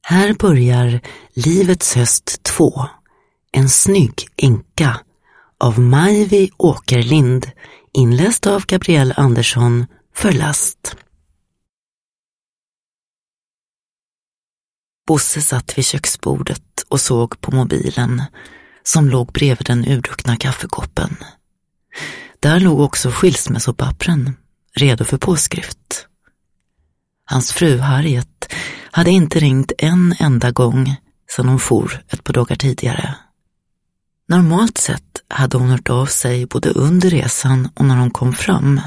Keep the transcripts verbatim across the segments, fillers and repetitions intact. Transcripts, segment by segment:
Här börjar Livets höst två, en snygg änka av Majvi Åkerlind, inläst av Gabrielle Andersson för Last. Bosse satt vid köksbordet och såg på mobilen som låg bredvid den urdruckna kaffekoppen. Där låg också skilsmässopappren, redo för påskrift. Hans fru Harriet hade inte ringt en enda gång sedan hon for ett par dagar tidigare. Normalt sett hade hon hört av sig både under resan och när hon kom fram.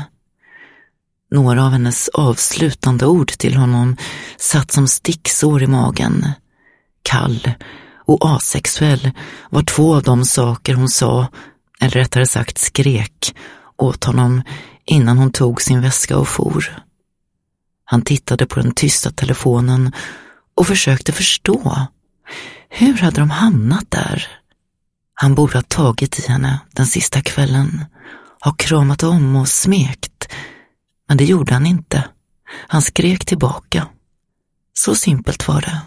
Några av hennes avslutande ord till honom satt som sticksår i magen. Kall och asexuell var två av de saker hon sa, eller rättare sagt skrek, åt honom innan hon tog sin väska och for. Han tittade på den tysta telefonen och försökte förstå. Hur hade de hamnat där? Han borde ha tagit i henne den sista kvällen, ha kramat om och smekt. Men det gjorde han inte. Han skrek tillbaka. Så simpelt var det.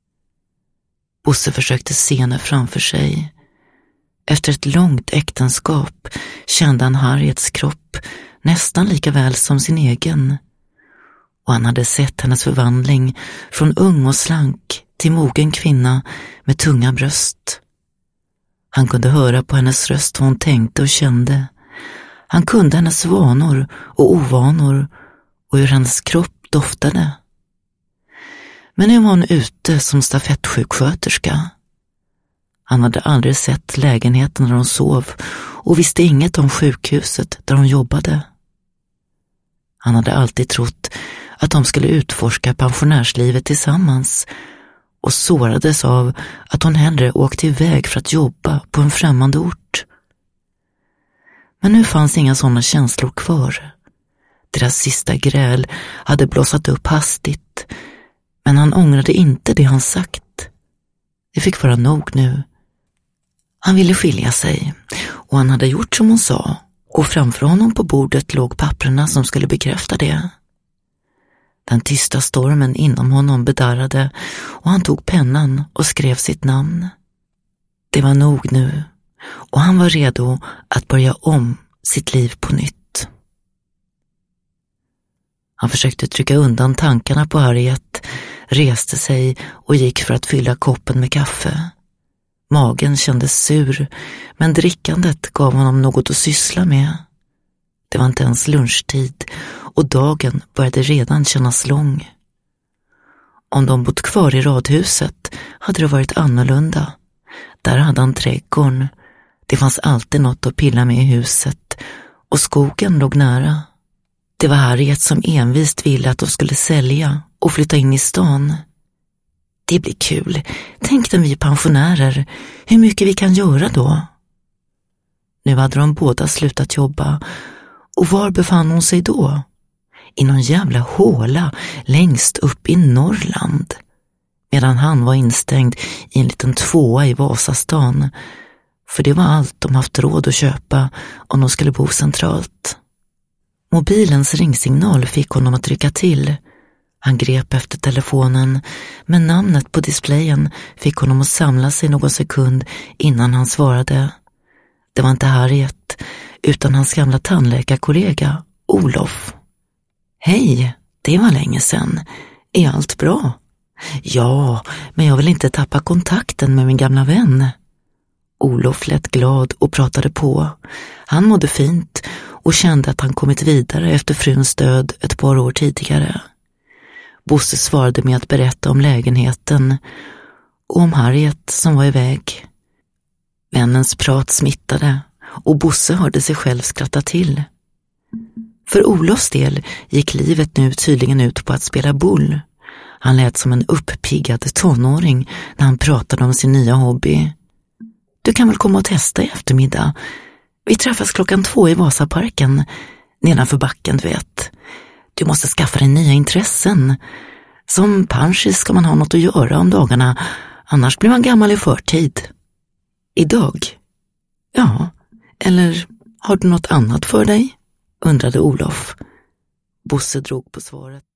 Bosse försökte se henne framför sig. Efter ett långt äktenskap kände han Harriets kropp nästan lika väl som sin egen. Och han hade sett hennes förvandling från ung och slank till mogen kvinna med tunga bröst. Han kunde höra på hennes röst vad hon tänkte och kände. Han kunde hennes vanor och ovanor och hur hennes kropp doftade. Men nu var hon ute som stafettsjuksköterska. Han hade aldrig sett lägenheten där hon sov och visste inget om sjukhuset där hon jobbade. Han hade alltid trott att de skulle utforska pensionärslivet tillsammans och sårades av att hon hellre åkte iväg för att jobba på en främmande ort. Men nu fanns inga sådana känslor kvar. Deras sista gräl hade blossat upp hastigt, men han ångrade inte det han sagt. Det fick vara nog nu. Han ville skilja sig och han hade gjort som hon sa, och framför honom på bordet låg papperna som skulle bekräfta det. Den tysta stormen inom honom bedarrade och han tog pennan och skrev sitt namn. Det var nog nu och han var redo att börja om sitt liv på nytt. Han försökte trycka undan tankarna på Harriet, reste sig och gick för att fylla koppen med kaffe. Magen kändes sur, men drickandet gav honom något att syssla med. Det var inte ens lunchtid och dagen började redan kännas lång. Om de bott kvar i radhuset hade det varit annorlunda. Där hade han trädgården. Det fanns alltid något att pilla med i huset och skogen låg nära. Det var Harriet som envist ville att de skulle sälja och flytta in i stan. Det blir kul, tänkte vi pensionärer, hur mycket vi kan göra då. Nu hade de båda slutat jobba, och var befann hon sig då? I någon jävla håla längst upp i Norrland, medan han var instängd i en liten tvåa i Vasastan, för det var allt de haft råd att köpa om de skulle bo centralt. Mobilens ringsignal fick honom att rycka till. Han grep efter telefonen, men namnet på displayen fick honom att samla sig någon sekund innan han svarade. Det var inte Harriet, utan hans gamla tandläkarkollega, Olof. Hej, det var länge sedan. Är allt bra? Ja, men jag vill inte tappa kontakten med min gamla vän. Olof lät glad och pratade på. Han mådde fint och kände att han kommit vidare efter fruns död ett par år tidigare. Bosse svarade med att berätta om lägenheten och om Harriet som var iväg. Vännens prat smittade och Bosse hörde sig själv skratta till. För Olofs del gick livet nu tydligen ut på att spela boll. Han lät som en uppiggad tonåring när han pratade om sin nya hobby. Du kan väl komma och testa i eftermiddag. Vi träffas klockan två i Vasaparken, nedanför backen, du vet. Du måste skaffa dig nya intressen. Som panschis ska man ha något att göra om dagarna, annars blir man gammal i förtid. Idag? Ja, eller har du något annat för dig? Undrade Olof. Bosse drog på svaret.